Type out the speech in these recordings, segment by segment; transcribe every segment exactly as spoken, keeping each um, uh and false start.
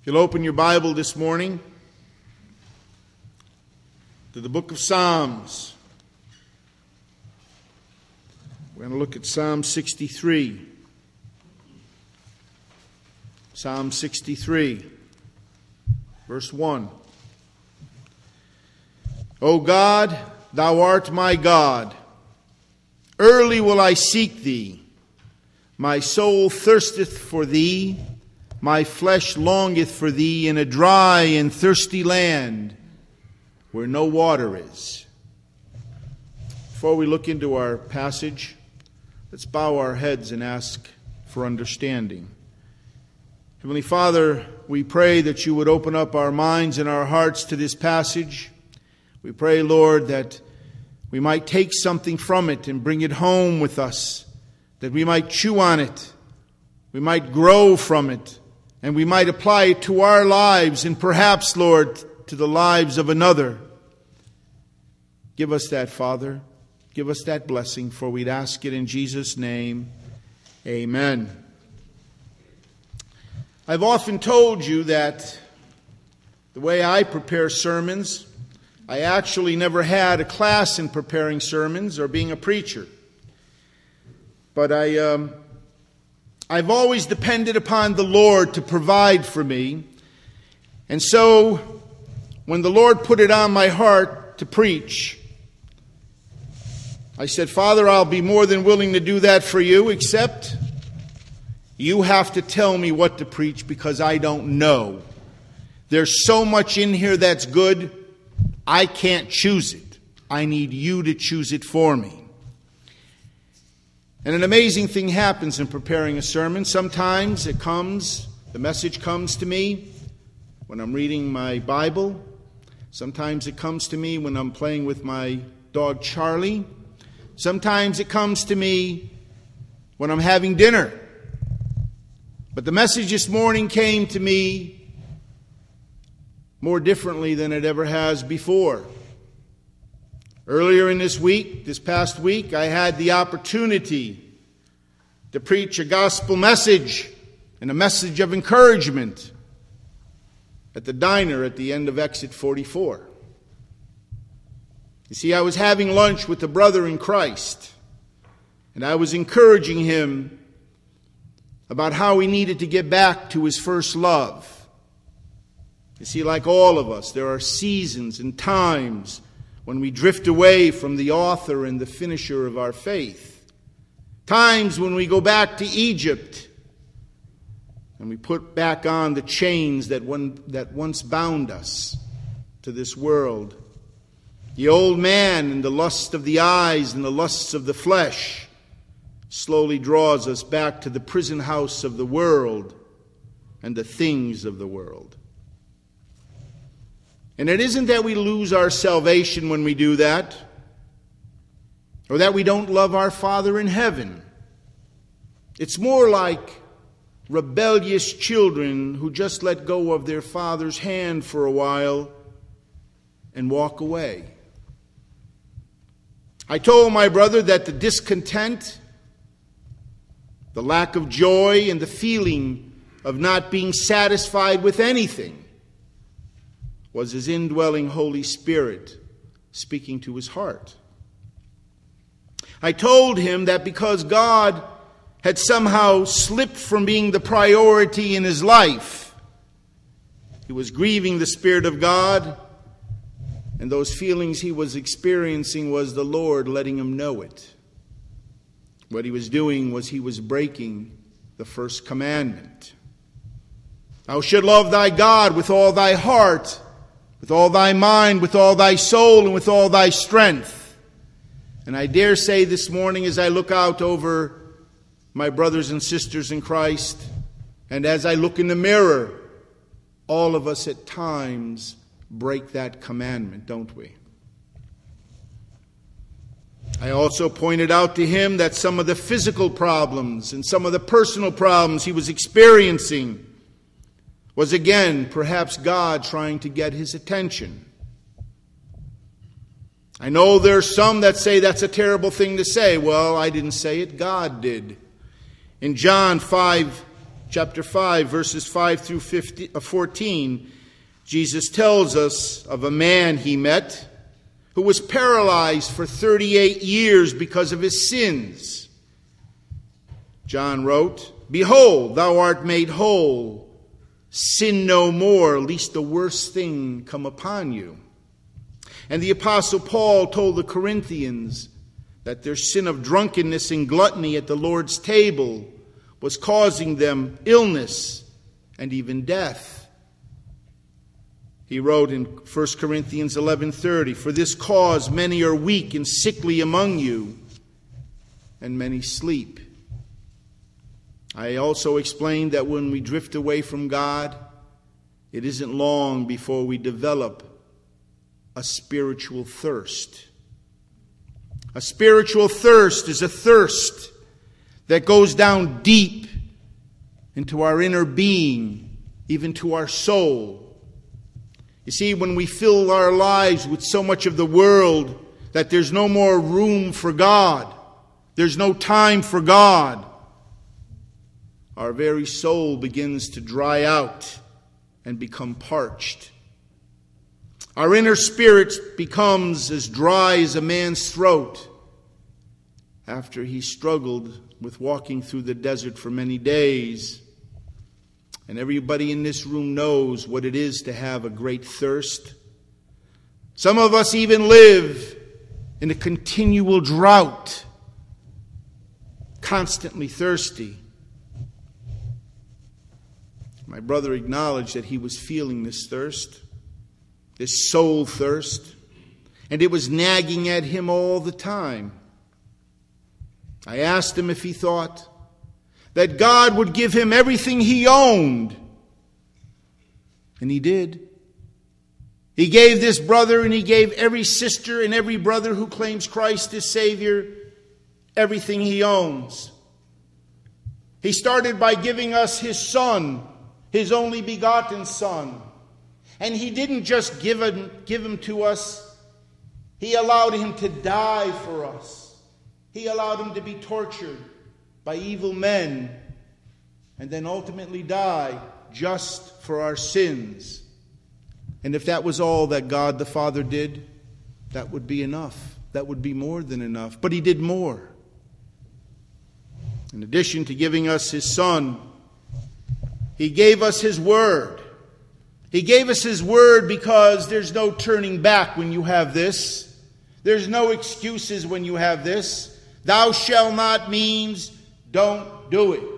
You'll open your Bible this morning to the book of Psalms. We're going to look at Psalm sixty-three. Psalm sixty-three, verse one. O God, thou art my God. Early will I seek thee. My soul thirsteth for thee. My flesh longeth for thee in a dry and thirsty land where no water is. Before we look into our passage, let's bow our heads and ask for understanding. Heavenly Father, we pray that you would open up our minds and our hearts to this passage. We pray, Lord, that we might take something from it and bring it home with us, that we might chew on it, we might grow from it, and we might apply it to our lives and perhaps, Lord, to the lives of another. Give us that, Father. Give us that blessing, for we'd ask it in Jesus' name. Amen. I've often told you that the way I prepare sermons, I actually never had a class in preparing sermons or being a preacher. But I, um, I've always depended upon the Lord to provide for me. And so, when the Lord put it on my heart to preach, I said, Father, I'll be more than willing to do that for you, except you have to tell me what to preach because I don't know. There's so much in here that's good, I can't choose it. I need you to choose it for me. And an amazing thing happens in preparing a sermon. Sometimes it comes, the message comes to me when I'm reading my Bible. Sometimes it comes to me when I'm playing with my dog Charlie. Sometimes it comes to me when I'm having dinner. But the message this morning came to me more differently than it ever has before. Earlier in this week, this past week, I had the opportunity to preach a gospel message and a message of encouragement at the diner at the end of exit forty-four. You see, I was having lunch with a brother in Christ, and I was encouraging him about how he needed to get back to his first love. You see, like all of us, there are seasons and times when we drift away from the author and the finisher of our faith. Times when we go back to Egypt and we put back on the chains that one, that once bound us to this world. The old man and the lust of the eyes and the lusts of the flesh slowly draws us back to the prison house of the world and the things of the world. And it isn't that we lose our salvation when we do that, or that we don't love our Father in heaven. It's more like rebellious children who just let go of their father's hand for a while and walk away. I told my brother that the discontent, the lack of joy, and the feeling of not being satisfied with anything was his indwelling Holy Spirit speaking to his heart. I told him that because God had somehow slipped from being the priority in his life, he was grieving the Spirit of God, and those feelings he was experiencing was the Lord letting him know it. What he was doing was he was breaking the first commandment. Thou shalt love thy God with all thy heart, with all thy mind, with all thy soul, and with all thy strength. And I dare say this morning as I look out over my brothers and sisters in Christ, and as I look in the mirror, all of us at times break that commandment, don't we? I also pointed out to him that some of the physical problems and some of the personal problems he was experiencing was again perhaps God trying to get his attention. I know there are some that say that's a terrible thing to say. Well, I didn't say it, God did. In John five chapter five, verses five through fourteen, Jesus tells us of a man he met who was paralyzed for thirty-eight years because of his sins. John wrote, "Behold, thou art made whole. Sin no more, lest the worst thing come upon you." And the Apostle Paul told the Corinthians that their sin of drunkenness and gluttony at the Lord's table was causing them illness and even death. He wrote in First Corinthians eleven thirty, "For this cause many are weak and sickly among you, and many sleep." I also explained that when we drift away from God, it isn't long before we develop a spiritual thirst. A spiritual thirst is a thirst that goes down deep into our inner being, even to our soul. You see, when we fill our lives with so much of the world that there's no more room for God, there's no time for God, our very soul begins to dry out and become parched. Our inner spirit becomes as dry as a man's throat after he struggled with walking through the desert for many days. And everybody in this room knows what it is to have a great thirst. Some of us even live in a continual drought, constantly thirsty. My brother acknowledged that he was feeling this thirst, this soul thirst, and it was nagging at him all the time. I asked him if he thought that God would give him everything he owned. And he did. He gave this brother and he gave every sister and every brother who claims Christ as Savior everything he owns. He started by giving us his Son, his only begotten Son. And he didn't just give him, give him to us. He allowed him to die for us. He allowed him to be tortured by evil men and then ultimately die just for our sins. And if that was all that God the Father did, that would be enough. That would be more than enough. But he did more. In addition to giving us his Son, he gave us his Word. He gave us his Word because there's no turning back when you have this. There's no excuses when you have this. Thou shalt not means don't do it.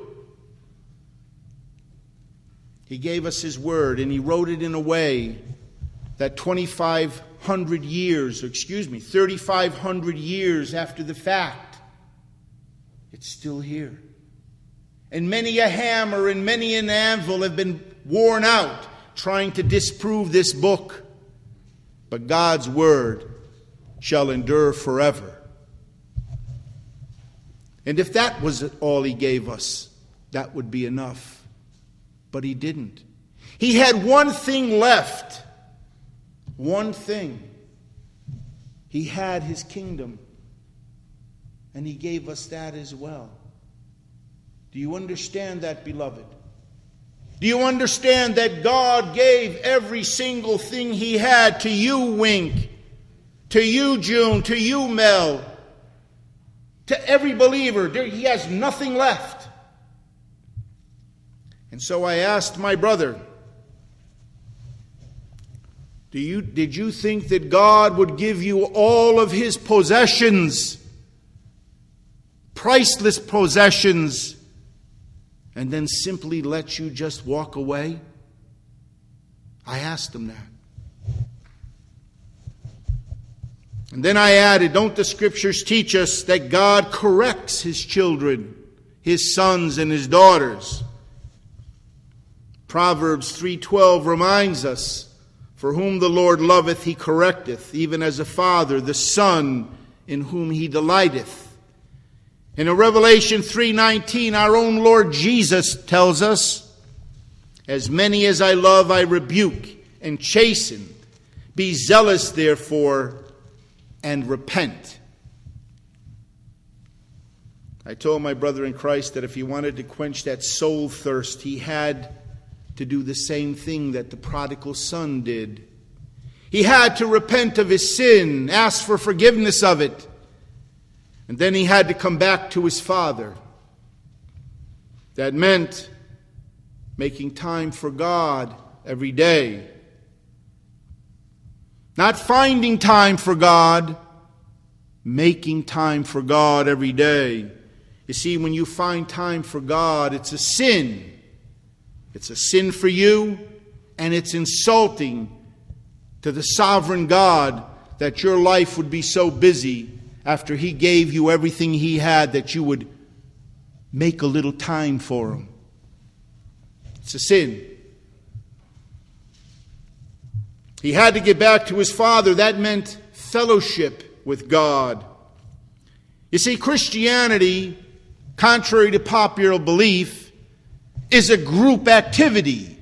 He gave us his Word, and he wrote it in a way that twenty-five hundred years, or excuse me, thirty-five hundred years after the fact, it's still here. And many a hammer and many an anvil have been worn out trying to disprove this book. But God's Word shall endure forever. And if that was all he gave us, that would be enough. But he didn't. He had one thing left. One thing. He had his kingdom. And he gave us that as well. Do you understand that, beloved? Do you understand that God gave every single thing he had to you, Wink, to you, June, to you, Mel, to every believer? He has nothing left. And so I asked my brother, do you, did you think that God would give you all of his possessions, priceless possessions, and then simply let you just walk away? I asked him that. And then I added, don't the Scriptures teach us that God corrects his children, his sons and his daughters? Proverbs three twelve reminds us, for whom the Lord loveth he correcteth, even as a father the son in whom he delighteth. And in Revelation three nineteen, our own Lord Jesus tells us, as many as I love I rebuke and chasten. Be zealous therefore and repent. I I told my brother in Christ that if he wanted to quench that soul thirst, he had to do the same thing that the prodigal son did. He had to repent of his sin, ask for forgiveness of it, and then he had to come back to his Father. That meant making time for God every day. Not finding time for God, making time for God every day. You see, when you find time for God, it's a sin. It's a sin for you, and it's insulting to the sovereign God that your life would be so busy after He gave you everything He had that you would make a little time for Him. It's a sin. He had to get back to his Father. That meant fellowship with God. You see, Christianity, contrary to popular belief, is a group activity.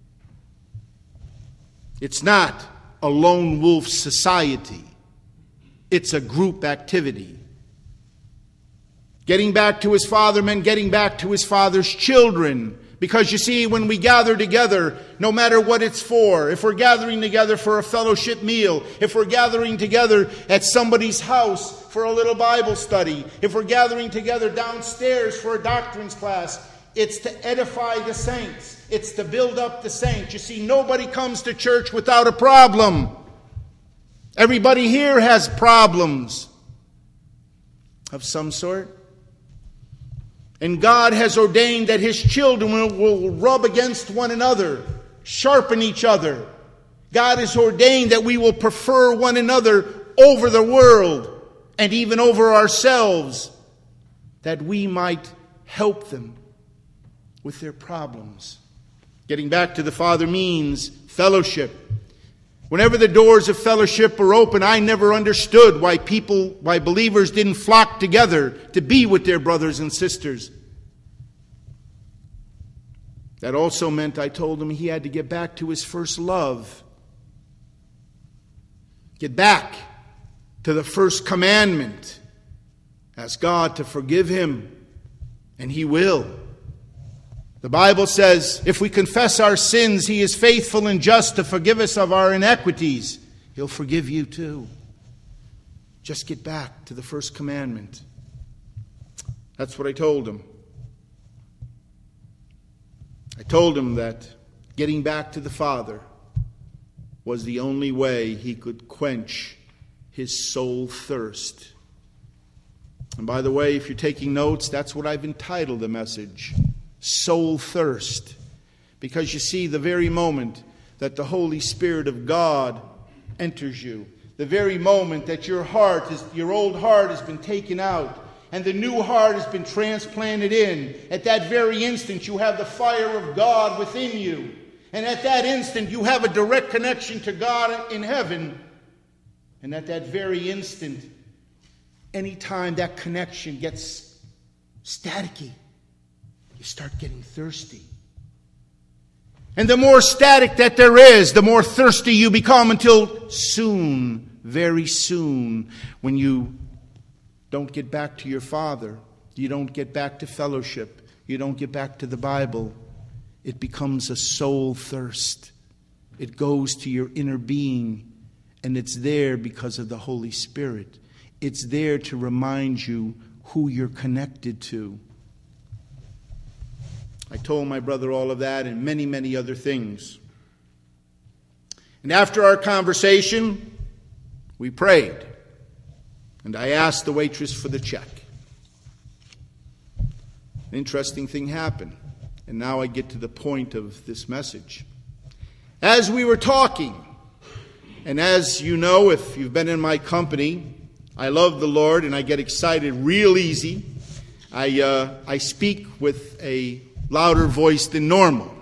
It's not a lone wolf society. It's a group activity. Getting back to his Father meant getting back to his Father's children. Because you see, when we gather together, no matter what it's for, if we're gathering together for a fellowship meal, if we're gathering together at somebody's house for a little Bible study, if we're gathering together downstairs for a doctrines class, it's to edify the saints. It's to build up the saints. You see, nobody comes to church without a problem. Everybody here has problems of some sort. And God has ordained that His children will, will rub against one another, sharpen each other. God has ordained that we will prefer one another over the world and even over ourselves, that we might help them with their problems. Getting back to the Father means fellowship. Whenever the doors of fellowship were open, I never understood why people, why believers didn't flock together to be with their brothers and sisters. That also meant I told him he had to get back to his first love. Get back to the first commandment. Ask God to forgive him, and He will. The Bible says, if we confess our sins, He is faithful and just to forgive us of our iniquities. He'll forgive you too. Just get back to the first commandment. That's what I told him. I told him that getting back to the Father was the only way he could quench his soul thirst. And by the way, if you're taking notes, that's what I've entitled the message. Soul thirst. Because you see, the very moment that the Holy Spirit of God enters you, the very moment that your heart, is, your old heart has been taken out and the new heart has been transplanted in, at that very instant you have the fire of God within you. And at that instant you have a direct connection to God in heaven. And at that very instant, anytime that connection gets staticky, you start getting thirsty. And the more static that there is, the more thirsty you become, until soon, very soon, when you don't get back to your Father, you don't get back to fellowship, you don't get back to the Bible, it becomes a soul thirst. It goes to your inner being, and it's there because of the Holy Spirit. It's there to remind you who you're connected to. I told my brother all of that and many, many other things. And after our conversation, we prayed. And I asked the waitress for the check. An interesting thing happened. And now I get to the point of this message. As we were talking, and as you know, if you've been in my company, I love the Lord and I get excited real easy. I, uh, I speak with a louder voice than normal.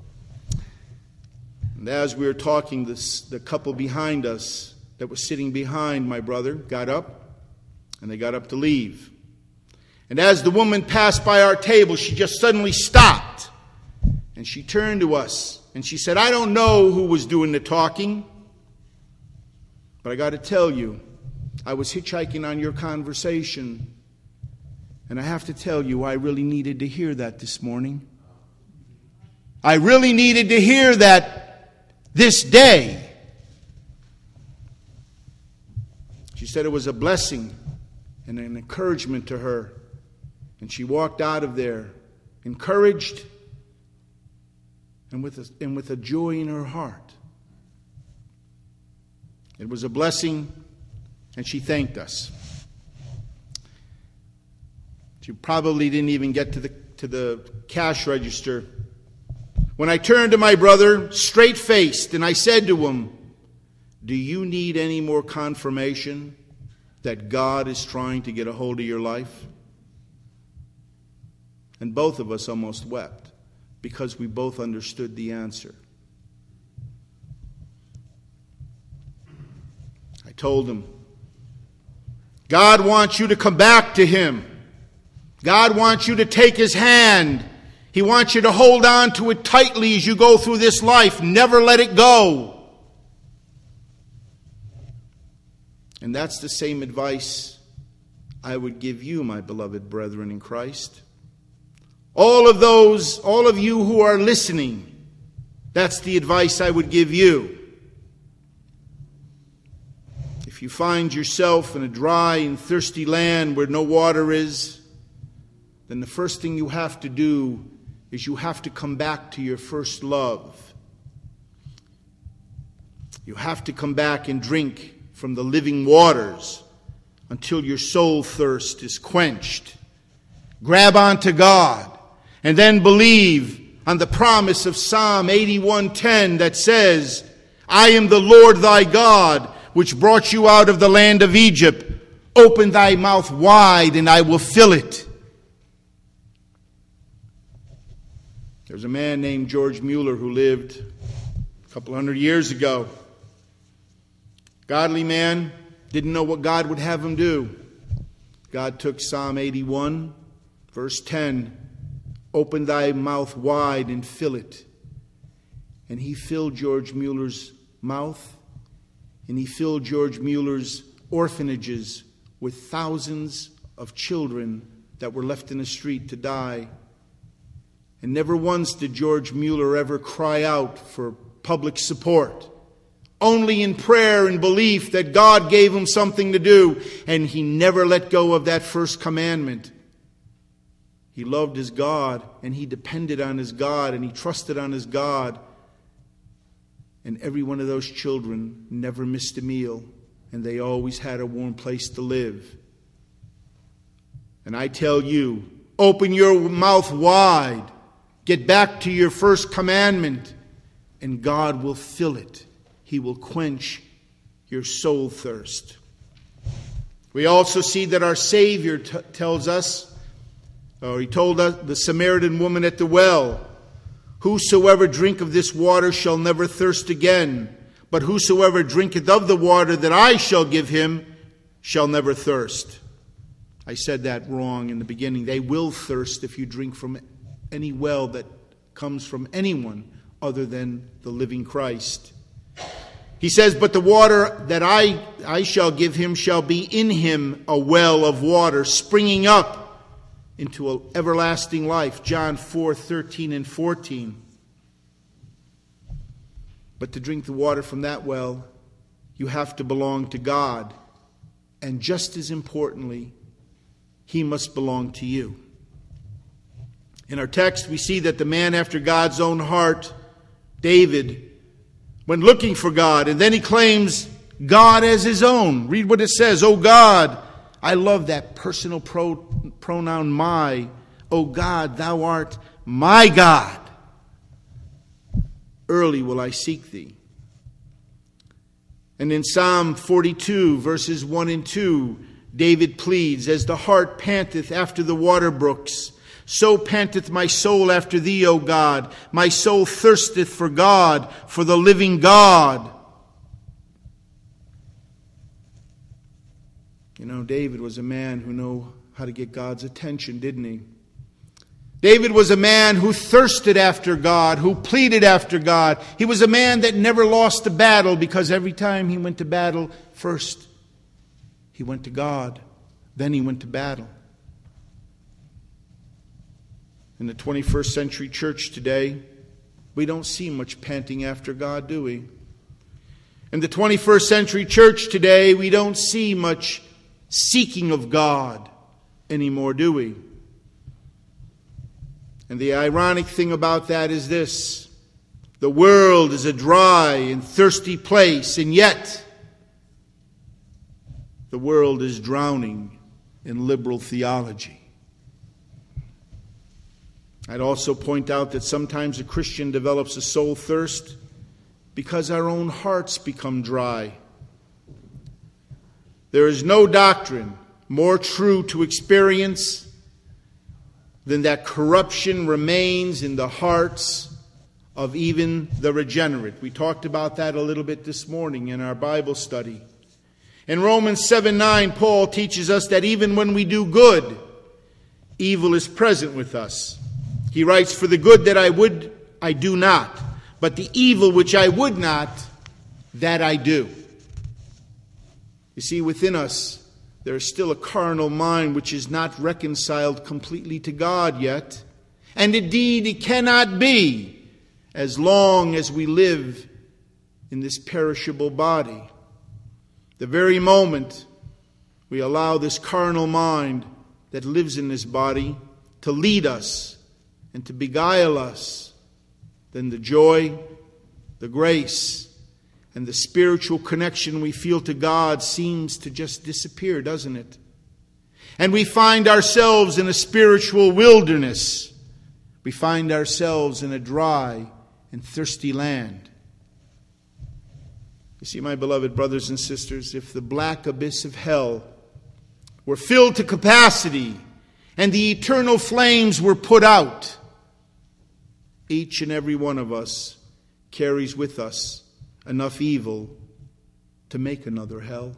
And as we were talking, this, the couple behind us that was sitting behind my brother got up, and they got up to leave. And as the woman passed by our table, she just suddenly stopped. And she turned to us, and she said, I don't know who was doing the talking, but I got to tell you, I was hitchhiking on your conversation. And I have to tell you, I really needed to hear that this morning. I really needed to hear that this day. She said it was a blessing and an encouragement to her. And she walked out of there encouraged and with a, and with a joy in her heart. It was a blessing, and she thanked us. She probably didn't even get to the to the cash register when I turned to my brother, straight-faced, and I said to him, "Do you need any more confirmation that God is trying to get a hold of your life?" And both of us almost wept because we both understood the answer. I told him, God wants you to come back to Him. God wants you to take His hand. He wants you to hold on to it tightly as you go through this life. Never let it go. And that's the same advice I would give you, my beloved brethren in Christ. All of those, all of you who are listening, that's the advice I would give you. If you find yourself in a dry and thirsty land where no water is, then the first thing you have to do is you have to come back to your first love. You have to come back and drink from the living waters until your soul thirst is quenched. Grab onto God and then believe on the promise of Psalm eighty-one ten that says, I am the Lord thy God, which brought you out of the land of Egypt. Open thy mouth wide, and I will fill it. There's a man named George Mueller who lived a couple hundred years ago. Godly man, didn't know what God would have him do. God took Psalm eighty-one, verse ten, open thy mouth wide and fill it. And he filled George Mueller's mouth, and he filled George Mueller's orphanages with thousands of children that were left in the street to die. And never once did George Mueller ever cry out for public support. Only in prayer and belief that God gave him something to do. And he never let go of that first commandment. He loved his God, and he depended on his God, and he trusted on his God. And every one of those children never missed a meal, and they always had a warm place to live. And I tell you, open your mouth wide. Get back to your first commandment, and God will fill it. He will quench your soul thirst. We also see that our Savior t- tells us, or he told us, the Samaritan woman at the well, whosoever drink of this water shall never thirst again, but whosoever drinketh of the water that I shall give him shall never thirst. I said that wrong in the beginning. They will thirst if you drink from any well that comes from anyone other than the living Christ. He says, but the water that I, I shall give him shall be in him a well of water springing up into an everlasting life. John four, thirteen and fourteen. But to drink the water from that well, you have to belong to God. And just as importantly, He must belong to you. In our text, we see that the man after God's own heart, David, went looking for God, and then he claims God as his own. Read what it says. Oh God, I love that personal pro, pronoun my. Oh God, thou art my God. Early will I seek thee. And in Psalm forty-two, verses one and two, David pleads, as the hart panteth after the water brooks, so panteth my soul after thee, O God. My soul thirsteth for God, for the living God. You know, David was a man who knew how to get God's attention, didn't he? David was a man who thirsted after God, who pleaded after God. He was a man that never lost a battle, because every time he went to battle, first he went to God, then he went to battle. In the twenty-first century church today, we don't see much panting after God, do we? In the twenty-first century church today, we don't see much seeking of God anymore, do we? And the ironic thing about that is this: the world is a dry and thirsty place, and yet the world is drowning in liberal theology. I'd also point out that sometimes a Christian develops a soul thirst because our own hearts become dry. There is no doctrine more true to experience than that corruption remains in the hearts of even the regenerate. We talked about that a little bit this morning in our Bible study. In Romans seven nine, Paul teaches us that even when we do good, evil is present with us. He writes, "For the good that I would, I do not, but the evil which I would not, that I do." You see, within us, there is still a carnal mind which is not reconciled completely to God yet. And indeed, it cannot be as long as we live in this perishable body. The very moment we allow this carnal mind that lives in this body to lead us and to beguile us, then the joy, the grace, and the spiritual connection we feel to God seems to just disappear, doesn't it? And we find ourselves in a spiritual wilderness. We find ourselves in a dry and thirsty land. You see, my beloved brothers and sisters, if the black abyss of hell were filled to capacity and the eternal flames were put out, each and every one of us carries with us enough evil to make another hell.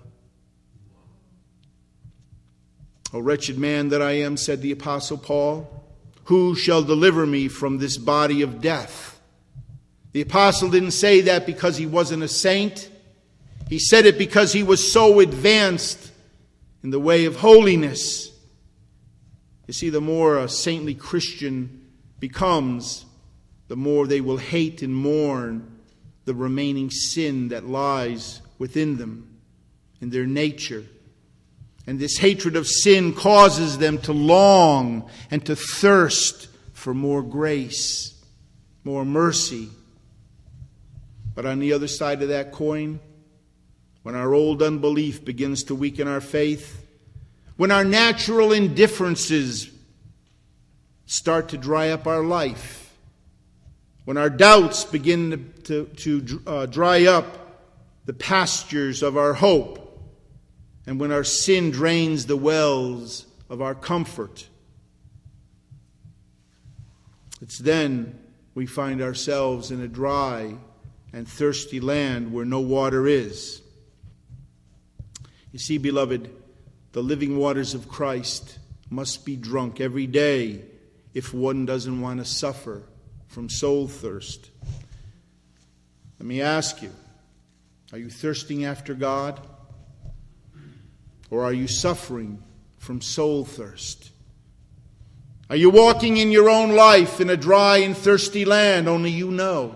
"O wretched man that I am," said the Apostle Paul, "who shall deliver me from this body of death?" The apostle didn't say that because he wasn't a saint. He said it because he was so advanced in the way of holiness. You see, the more a saintly Christian becomes, the more they will hate and mourn the remaining sin that lies within them, in their nature. And this hatred of sin causes them to long and to thirst for more grace, more mercy. But on the other side of that coin, when our old unbelief begins to weaken our faith, when our natural indifferences start to dry up our life, when our doubts begin to, to, to uh, dry up the pastures of our hope, and when our sin drains the wells of our comfort, it's then we find ourselves in a dry and thirsty land where no water is. You see, beloved, the living waters of Christ must be drunk every day if one doesn't want to suffer from soul thirst. Let me ask you, are you thirsting after God? Or are you suffering from soul thirst? Are you walking in your own life in a dry and thirsty land? Only you know.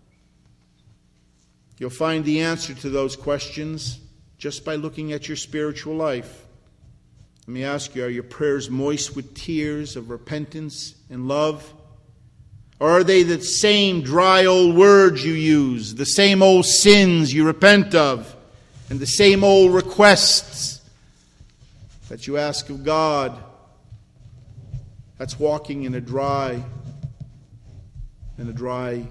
You'll find the answer to those questions just by looking at your spiritual life. Let me ask you, are your prayers moist with tears of repentance and love? Or are they the same dry old words you use, the same old sins you repent of, and the same old requests that you ask of God? That's walking in a dry, in a dry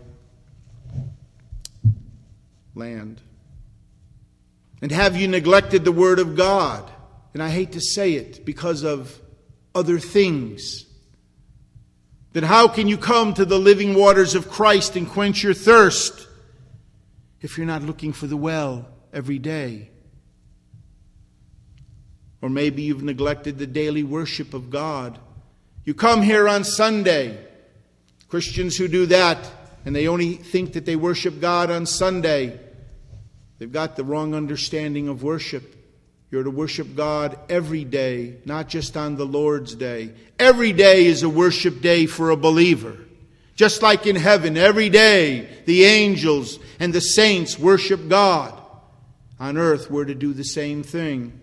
land. And have you neglected the Word of God? And I hate to say it, because of other things. Then how can you come to the living waters of Christ and quench your thirst if you're not looking for the well every day? Or maybe you've neglected the daily worship of God. You come here on Sunday. Christians who do that, and they only think that they worship God on Sunday, they've got the wrong understanding of worship. You're to worship God every day, not just on the Lord's day. Every day is a worship day for a believer. Just like in heaven, every day the angels and the saints worship God. On earth, we're to do the same thing.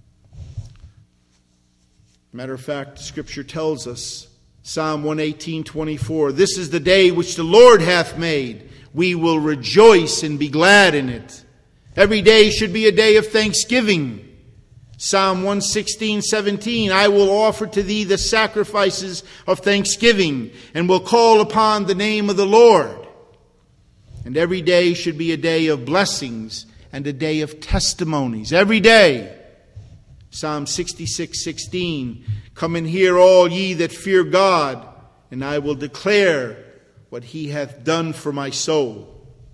Matter of fact, Scripture tells us, Psalm one eighteen, twenty-four, "This is the day which the Lord hath made. We will rejoice and be glad in it." Every day should be a day of thanksgiving. Psalm one sixteen, seventeen, "I will offer to thee the sacrifices of thanksgiving, and will call upon the name of the Lord." And every day should be a day of blessings and a day of testimonies. Every day. Psalm sixty-six, sixteen, "Come and hear all ye that fear God, and I will declare what he hath done for my soul."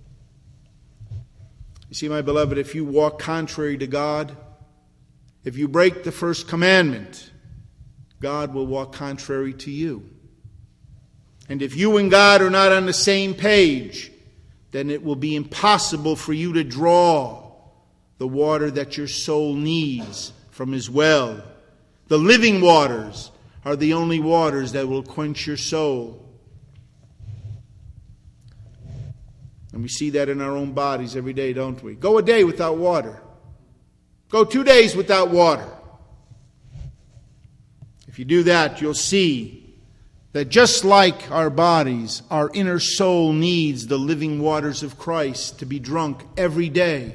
You see, my beloved, if you walk contrary to God, if you break the first commandment, God will walk contrary to you. And if you and God are not on the same page, then it will be impossible for you to draw the water that your soul needs from his well. The living waters are the only waters that will quench your soul. And we see that in our own bodies every day, don't we? Go a day without water. Go two days without water. If you do that, you'll see that just like our bodies, our inner soul needs the living waters of Christ to be drunk every day.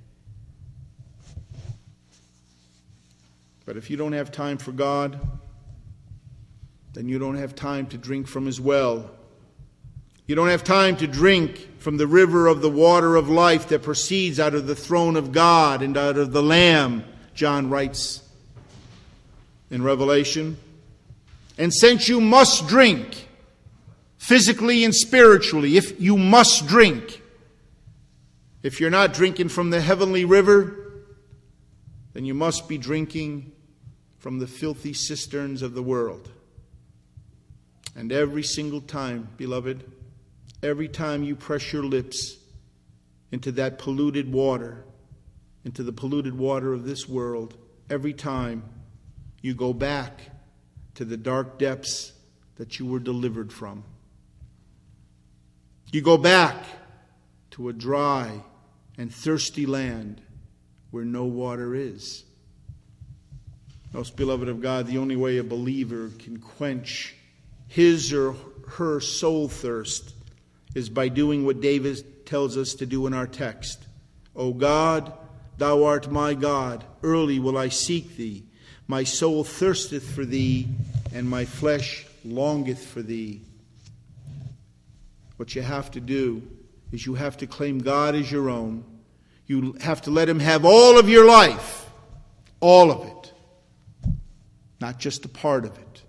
But if you don't have time for God, then you don't have time to drink from his well. You don't have time to drink from the river of the water of life that proceeds out of the throne of God and out of the Lamb, John writes in Revelation. And since you must drink, physically and spiritually, if you must drink, if you're not drinking from the heavenly river, then you must be drinking from the filthy cisterns of the world. And every single time, beloved, every time you press your lips into that polluted water, into the polluted water of this world, every time you go back to the dark depths that you were delivered from. You go back to a dry and thirsty land where no water is. Most beloved of God, the only way a believer can quench his or her soul thirst is by doing what David tells us to do in our text. O God, thou art my God, early will I seek thee. My soul thirsteth for thee, and my flesh longeth for thee. What you have to do is you have to claim God as your own. You have to let him have all of your life. All of it. Not just a part of it.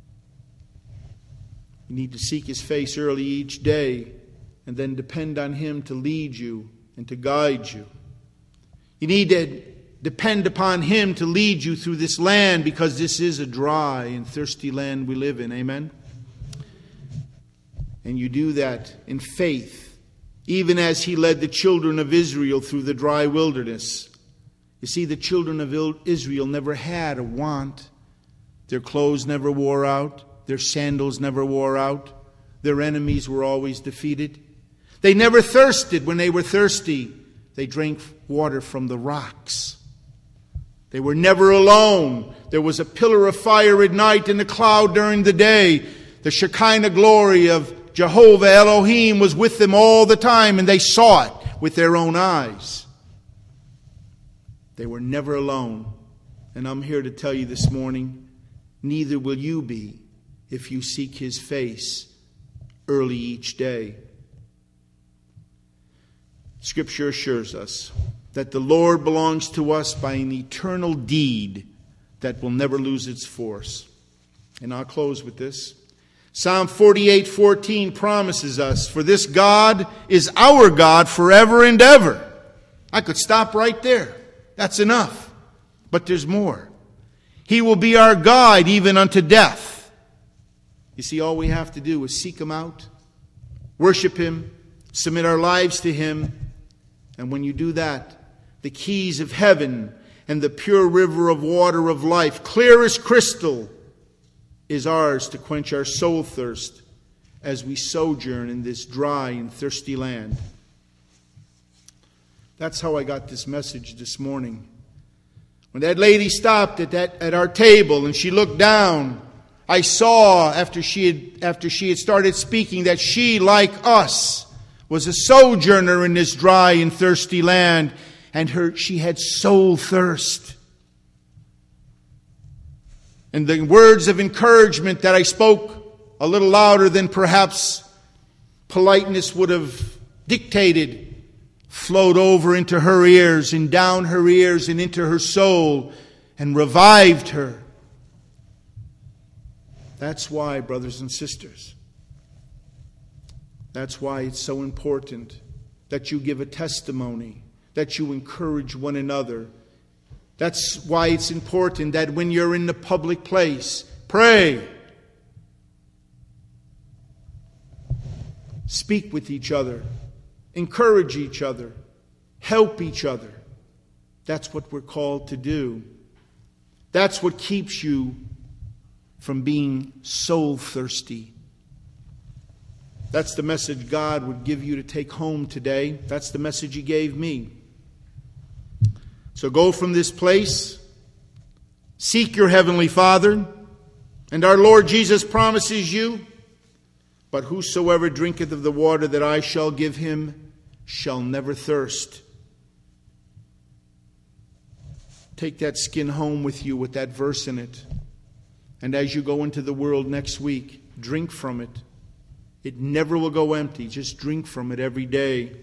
You need to seek his face early each day and then depend on him to lead you and to guide you. You need to depend upon him to lead you through this land, because this is a dry and thirsty land we live in. Amen? And you do that in faith, even as he led the children of Israel through the dry wilderness. You see, the children of Israel never had a want. Their clothes never wore out. Their sandals never wore out. Their enemies were always defeated. They never thirsted when they were thirsty. They drank water from the rocks. They were never alone. There was a pillar of fire at night and a cloud during the day. The Shekinah glory of Jehovah Elohim was with them all the time, and they saw it with their own eyes. They were never alone. And I'm here to tell you this morning, neither will you be if you seek his face early each day. Scripture assures us that the Lord belongs to us by an eternal deed that will never lose its force. And I'll close with this. Psalm forty-eight fourteen promises us, "For this God is our God forever and ever." I could stop right there. That's enough. But there's more. He will be our guide even unto death. You see, all we have to do is seek him out, worship him, submit our lives to him. And when you do that, the keys of heaven and the pure river of water of life, clear as crystal, is ours to quench our soul thirst as we sojourn in this dry and thirsty land. That's how I got this message this morning. When that lady stopped at that at our table and she looked down, I saw after she had after she had started speaking that she, like us, was a sojourner in this dry and thirsty land, and her she had soul thirst. And the words of encouragement that I spoke a little louder than perhaps politeness would have dictated flowed over into her ears and down her ears and into her soul and revived her. That's why, brothers and sisters, that's why it's so important that you give a testimony, that you encourage one another. That's why it's important that when you're in the public place, pray. Speak with each other. Encourage each other. Help each other. That's what we're called to do. That's what keeps you from being soul thirsty. That's the message God would give you to take home today. That's the message He gave me. So go from this place, seek your Heavenly Father, and our Lord Jesus promises you, but whosoever drinketh of the water that I shall give him shall never thirst. Take that skin home with you with that verse in it. And as you go into the world next week, drink from it. It never will go empty. Just drink from it every day.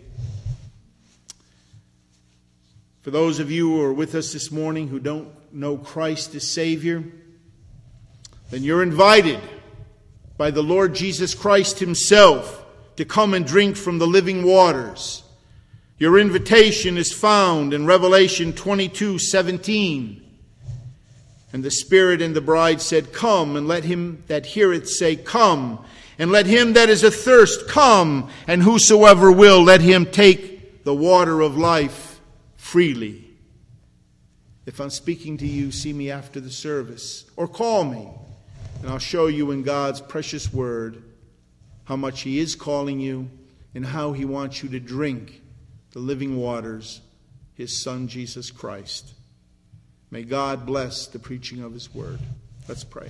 For those of you who are with us this morning who don't know Christ as Savior, then you're invited by the Lord Jesus Christ Himself to come and drink from the living waters. Your invitation is found in Revelation twenty-two seventeen. And the Spirit and the bride said, Come, and let him that heareth say, Come, and let him that is athirst come, and whosoever will, let him take the water of life freely. If I'm speaking to you, see me after the service, or call me, and I'll show you in God's precious word how much He is calling you and how He wants you to drink the living waters, His Son Jesus Christ. May God bless the preaching of His word. Let's pray.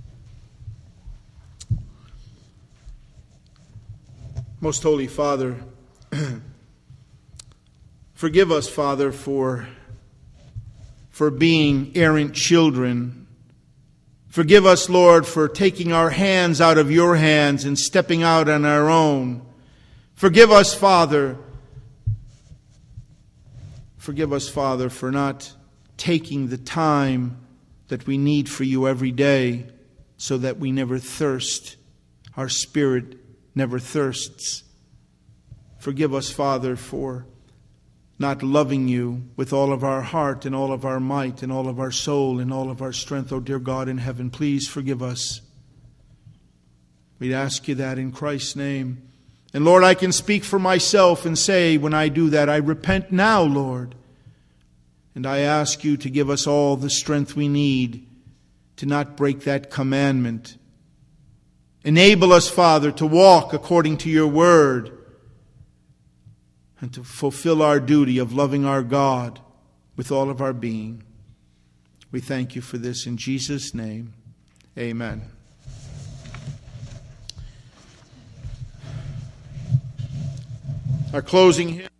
Most Holy Father, forgive us, Father, for, for being errant children. Forgive us, Lord, for taking our hands out of your hands and stepping out on our own. Forgive us, Father. Forgive us, Father, for not taking the time that we need for you every day so that we never thirst. Our spirit never thirsts. Forgive us, Father, for not loving you with all of our heart and all of our might and all of our soul and all of our strength. Oh, dear God in heaven, please forgive us. We ask you that in Christ's name. And Lord, I can speak for myself and say when I do that, I repent now, Lord. And I ask you to give us all the strength we need to not break that commandment. Enable us, Father, to walk according to your word and to fulfill our duty of loving our God with all of our being. We thank you for this in Jesus' name. Amen. Our closing hymn.